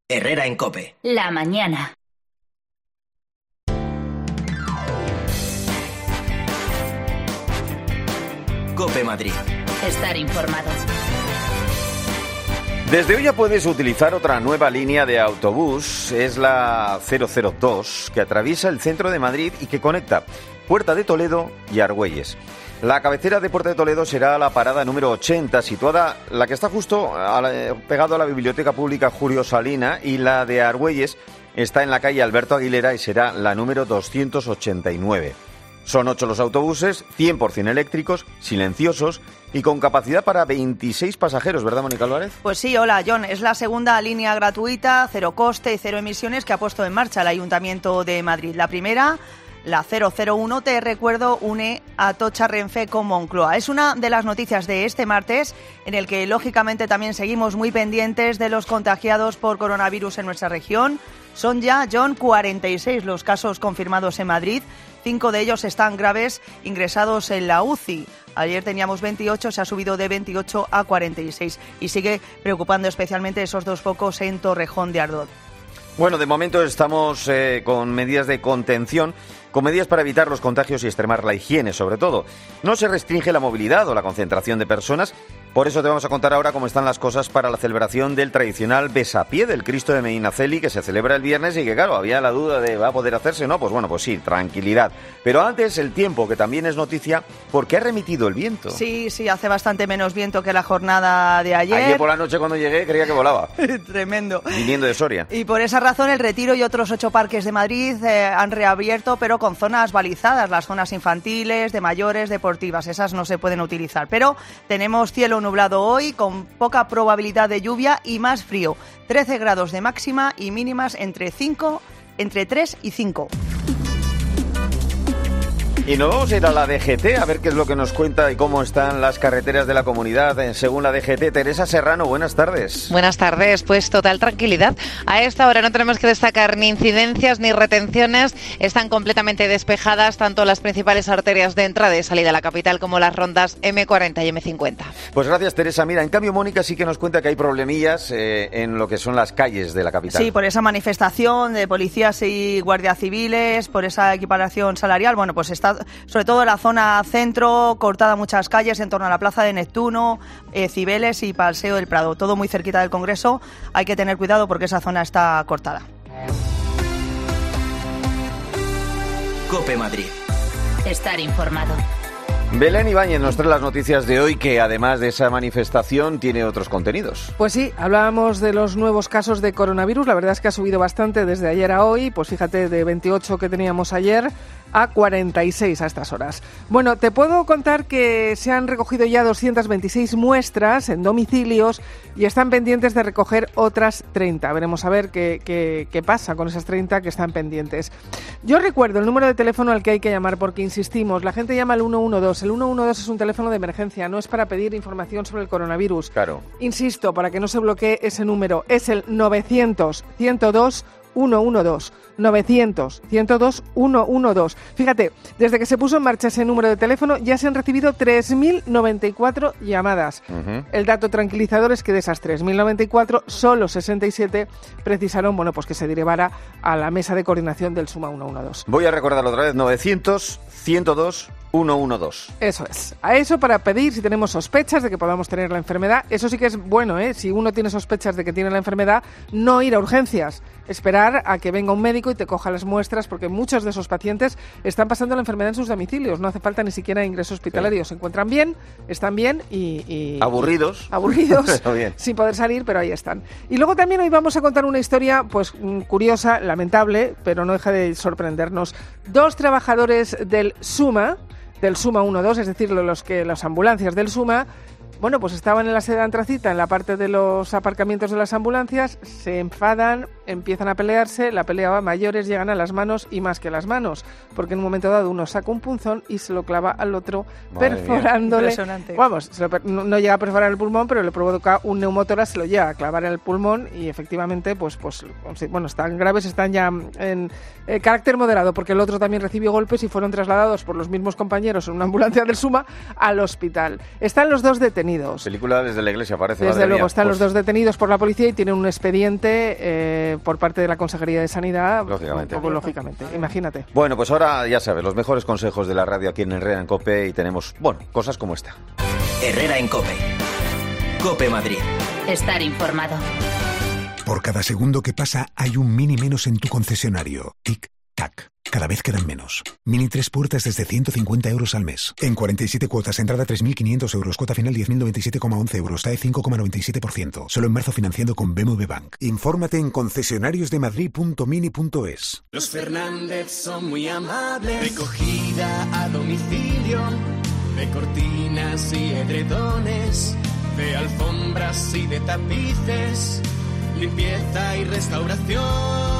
Herrera en COPE. La mañana. COPE Madrid. Estar informado. Desde hoy ya puedes utilizar otra nueva línea de autobús, es la 002, que atraviesa el centro de Madrid y que conecta Puerta de Toledo y Argüelles. La cabecera de Puerta de Toledo será la parada número 80, situada, la que está justo pegado a la Biblioteca Pública Julio Salina, y la de Argüelles está en la calle Alberto Aguilera y será la número 289. Son 8 los autobuses, 100% eléctricos, silenciosos y con capacidad para 26 pasajeros, ¿verdad, Mónica Álvarez? Pues sí, hola, John. Es la segunda línea gratuita, cero coste y cero emisiones que ha puesto en marcha el Ayuntamiento de Madrid. La primera, la 001, te recuerdo, une Atocha, Renfe con Moncloa. Es una de las noticias de este martes, en el que lógicamente también seguimos muy pendientes de los contagiados por coronavirus en nuestra región. Son ya, John, 46 los casos confirmados en Madrid. 5 de ellos están graves, ingresados en la UCI. Ayer teníamos 28, se ha subido de 28 a 46. Y sigue preocupando especialmente esos 2 focos en Torrejón de Ardoz. Bueno, de momento estamos con medidas de contención, con medidas para evitar los contagios y extremar la higiene, sobre todo. No se restringe la movilidad o la concentración de personas. Por eso te vamos a contar ahora cómo están las cosas para la celebración del tradicional besapié del Cristo de Medinaceli, que se celebra el viernes y que, claro, había la duda de ¿va a poder hacerse o no? Pues bueno, pues sí, tranquilidad. Pero antes, el tiempo, que también es noticia, porque ha remitido el viento. Sí, hace bastante menos viento que la jornada de ayer. Ayer por la noche cuando llegué creía que volaba. Tremendo. Viniendo de Soria. Y por esa razón el Retiro y otros 8 parques de Madrid han reabierto, pero con zonas balizadas, las zonas infantiles, de mayores, deportivas. Esas no se pueden utilizar. Pero tenemos cielo nublado hoy, con poca probabilidad de lluvia y más frío. 13 grados de máxima y mínimas entre 3 y 5. Y nos vamos a ir a la DGT a ver qué es lo que nos cuenta y cómo están las carreteras de la comunidad. Según la DGT, Teresa Serrano, buenas tardes. Buenas tardes, pues total tranquilidad. A esta hora no tenemos que destacar ni incidencias ni retenciones. Están completamente despejadas tanto las principales arterias de entrada y salida a la capital como las rondas M40 y M50. Pues gracias, Teresa. Mira, en cambio, Mónica sí que nos cuenta que hay problemillas en lo que son las calles de la capital. Sí, por esa manifestación de policías y guardias civiles, por esa equiparación salarial. Bueno, pues está sobre todo la zona centro, cortada muchas calles en torno a la Plaza de Neptuno, Cibeles y Paseo del Prado. Todo muy cerquita del Congreso. Hay que tener cuidado porque esa zona está cortada. COPE Madrid. Estar informado. Belén Ibáñez nos trae las noticias de hoy, que además de esa manifestación tiene otros contenidos. Pues sí, hablábamos de los nuevos casos de coronavirus. La verdad es que ha subido bastante desde ayer a hoy. Pues fíjate, de 28 que teníamos ayer a 46 a estas horas. Bueno, te puedo contar que se han recogido ya 226 muestras en domicilios y están pendientes de recoger otras 30. Veremos a ver qué pasa con esas 30 que están pendientes. Yo recuerdo el número de teléfono al que hay que llamar porque, insistimos, la gente llama al 112. El 112 es un teléfono de emergencia, no es para pedir información sobre el coronavirus. Claro. Insisto, para que no se bloquee ese número, es el 900-102-112. 900-102-112. Fíjate, desde que se puso en marcha ese número de teléfono ya se han recibido 3.094 llamadas. El dato tranquilizador es que de esas 3.094, solo 67 precisaron, bueno, pues que se derivara a la mesa de coordinación del Suma 112. Voy a recordarlo otra vez, 900-102-112. Eso es. A eso para pedir si tenemos sospechas de que podamos tener la enfermedad. Eso sí que es bueno, ¿eh? Si uno tiene sospechas de que tiene la enfermedad, no ir a urgencias. Esperar a que venga un médico y te coja las muestras, porque muchos de esos pacientes están pasando la enfermedad en sus domicilios. No hace falta ni siquiera ingreso hospitalario. Sí. Se encuentran bien, están bien y aburridos, bien, sin poder salir, pero ahí están. Y luego también hoy vamos a contar una historia pues curiosa, lamentable, pero no deja de sorprendernos. 2 trabajadores del SUMA 112, es decir, las ambulancias del SUMA, bueno, pues estaban en la sede de Antracita, en la parte de los aparcamientos de las ambulancias, se enfadan empiezan a pelearse, la pelea va a mayores, llegan a las manos y más que las manos, porque en un momento dado uno saca un punzón y se lo clava al otro, perforándole. Vamos, no llega a perforar el pulmón, pero le provoca un neumotórax, se lo llega a clavar en el pulmón y efectivamente, pues bueno, están graves, están ya en carácter moderado, porque el otro también recibió golpes y fueron trasladados por los mismos compañeros en una ambulancia del SUMA al hospital. Están los dos detenidos. Película desde la iglesia, parece. Desde luego, están los dos detenidos por la policía y tienen un expediente por parte de la Consejería de Sanidad. Lógicamente, imagínate. Bueno, pues ahora ya sabes, los mejores consejos de la radio aquí en Herrera en COPE y tenemos, bueno, cosas como esta. Herrera en COPE. COPE Madrid. Estar informado. Por cada segundo que pasa hay un Mini menos en tu concesionario. Tic-tac. Cada vez quedan menos. Mini 3 puertas desde 150 euros al mes. En 47 cuotas, entrada 3.500 euros, cuota final 10.097,11 euros, TAE 5,97%. Solo en marzo financiando con BMW Bank. Infórmate en concesionariosdemadrid.mini.es. Los Fernández son muy amables. Recogida a domicilio de cortinas y edredones, de alfombras y de tapices, limpieza y restauración.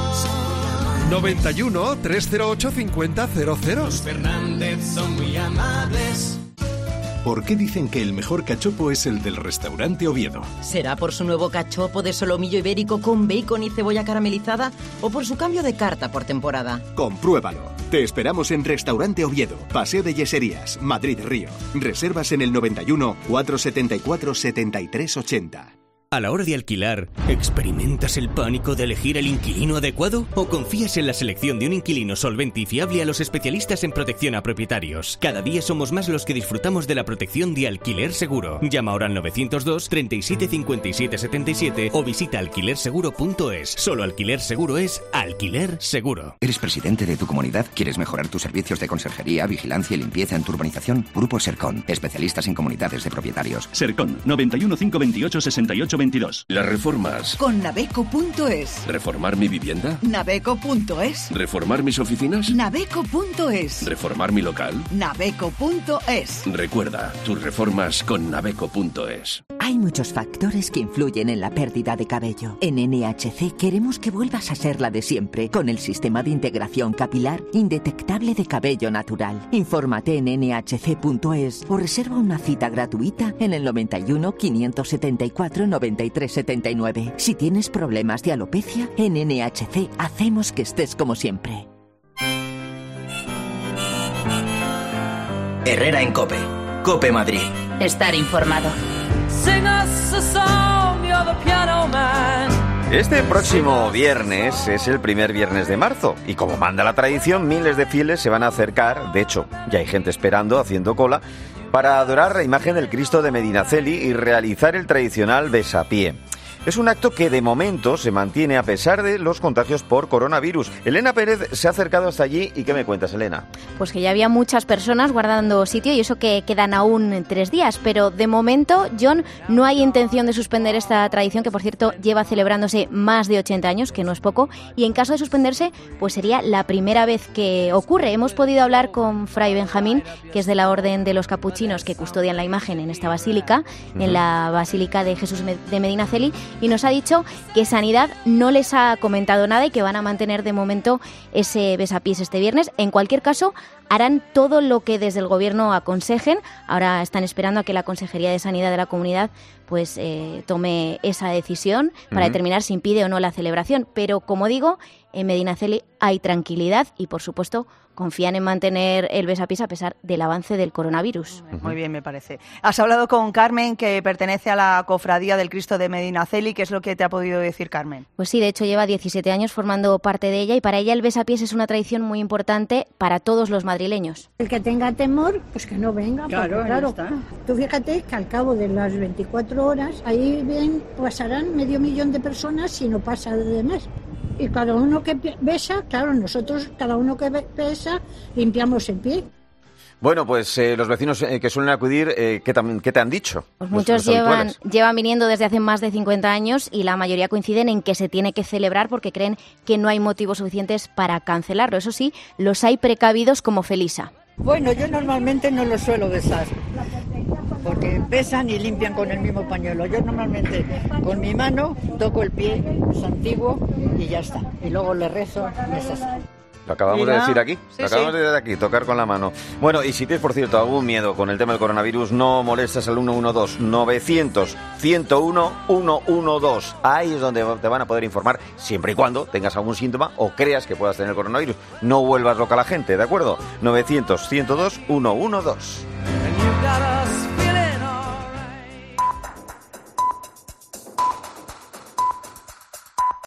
91 308 5000. Los Fernández son muy amables. ¿Por qué dicen que el mejor cachopo es el del restaurante Oviedo? ¿Será por su nuevo cachopo de solomillo ibérico con bacon y cebolla caramelizada o por su cambio de carta por temporada? Compruébalo. Te esperamos en Restaurante Oviedo, Paseo de Yeserías, Madrid Río. Reservas en el 91 474 7380. A la hora de alquilar, ¿experimentas el pánico de elegir el inquilino adecuado? ¿O confías en la selección de un inquilino solvente y fiable a los especialistas en protección a propietarios? Cada día somos más los que disfrutamos de la protección de Alquiler Seguro. Llama ahora al 902 37 57 77 o visita alquilerseguro.es. Solo Alquiler Seguro es Alquiler Seguro. ¿Eres presidente de tu comunidad? ¿Quieres mejorar tus servicios de conserjería, vigilancia y limpieza en tu urbanización? Grupo Sercon, especialistas en comunidades de propietarios. Sercon, 91 528 68 22. Las reformas. Con Naveco.es. ¿Reformar mi vivienda? Naveco.es. ¿Reformar mis oficinas? Naveco.es. ¿Reformar mi local? Naveco.es. Recuerda, tus reformas con Naveco.es. Hay muchos factores que influyen en la pérdida de cabello. En NHC queremos que vuelvas a ser la de siempre, con el sistema de integración capilar indetectable de cabello natural. Infórmate en nhc.es o reserva una cita gratuita en el 91 574 93 79. Si tienes problemas de alopecia, en NHC hacemos que estés como siempre. Herrera en COPE. COPE Madrid. Estar informado. Este próximo viernes es el primer viernes de marzo y como manda la tradición, miles de fieles se van a acercar, de hecho, ya hay gente esperando, haciendo cola, para adorar la imagen del Cristo de Medinaceli y realizar el tradicional besapié. Es un acto que de momento se mantiene a pesar de los contagios por coronavirus. Elena Pérez se ha acercado hasta allí y ¿qué me cuentas, Elena? Pues que ya había muchas personas guardando sitio y eso que quedan aún 3 días, pero de momento, John, no hay intención de suspender esta tradición que, por cierto, lleva celebrándose más de 80 años, que no es poco, y en caso de suspenderse, pues sería la primera vez que ocurre. Hemos podido hablar con Fray Benjamín, que es de la Orden de los Capuchinos que custodian la imagen en esta basílica, en la Basílica de Jesús de Medinaceli, y nos ha dicho que Sanidad no les ha comentado nada y que van a mantener de momento ese besapiés este viernes. En cualquier caso, harán todo lo que desde el Gobierno aconsejen. Ahora están esperando a que la Consejería de Sanidad de la Comunidad pues tome esa decisión para determinar si impide o no la celebración. Pero, como digo, en Medinaceli hay tranquilidad y, por supuesto, confían en mantener el besapiés a pesar del avance del coronavirus. Muy bien, me parece. Has hablado con Carmen, que pertenece a la Cofradía del Cristo de Medinaceli. ¿Qué es lo que te ha podido decir Carmen? Pues sí, de hecho lleva 17 años formando parte de ella y para ella el besapiés es una tradición muy importante para todos los madrileños. El que tenga temor, pues que no venga. Claro. Tú fíjate que al cabo de las 24 horas, ahí pasarán 500.000 de personas si no pasa de mes. Y cada uno que besa, claro, nosotros, cada uno que besa, limpiamos el pie. Bueno, pues los vecinos que suelen acudir, ¿qué te han dicho? Pues muchos llevan viniendo desde hace más de 50 años y la mayoría coinciden en que se tiene que celebrar porque creen que no hay motivos suficientes para cancelarlo. Eso sí, los hay precavidos como Felisa. Bueno, yo normalmente no lo suelo besar. porque besan y limpian con el mismo pañuelo. Yo normalmente con mi mano toco el pie, es antiguo y ya está. Y luego le rezo, es así. Lo acabamos de decir aquí, Sí, lo acabamos sí. de decir aquí, tocar con la mano. Bueno, y si tienes, por cierto, algún miedo con el tema del coronavirus, no molestes al 112, 900-101-112. Ahí es donde te van a poder informar, siempre y cuando tengas algún síntoma o creas que puedas tener coronavirus. No vuelvas loca a la gente, ¿de acuerdo? 900-102-112.